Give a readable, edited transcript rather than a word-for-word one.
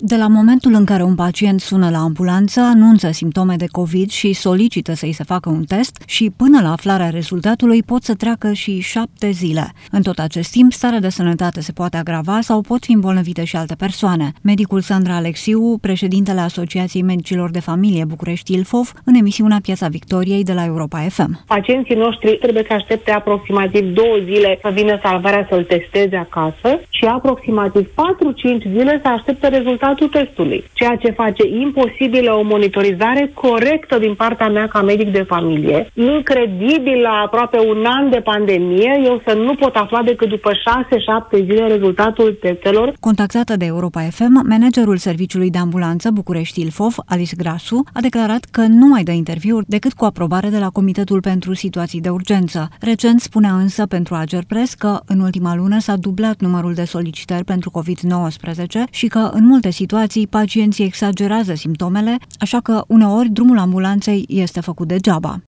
De la momentul în care un pacient sună la ambulanță, anunță simptome de COVID și solicită să-i se facă un test și până la aflarea rezultatului pot să treacă și 7 zile. În tot acest timp, starea de sănătate se poate agrava sau pot fi îmbolnăvite și alte persoane. Medicul Sandra Alexiu, președintele Asociației Medicilor de Familie București-Ilfov, în emisiunea Piața Victoriei de la Europa FM. Pacienții noștri trebuie să aștepte aproximativ 2 zile să vină salvarea să-l testeze acasă și aproximativ 4-5 zile să aștepte rezultatul testului, ceea ce face imposibilă o monitorizare corectă din partea mea ca medic de familie. Incredibil, la aproape un an de pandemie, eu să nu pot afla decât după 6-7 zile rezultatul testelor. Contactată de Europa FM, managerul serviciului de ambulanță București-Ilfov, Alice Grasu, a declarat că nu mai dă interviuri decât cu aprobare de la Comitetul pentru Situații de Urgență. Recent spunea însă pentru Agerpres că în ultima lună s-a dublat numărul de solicitări pentru COVID-19 și că în multe situații pacienții exagerează simptomele, așa că uneori drumul ambulanței este făcut degeaba.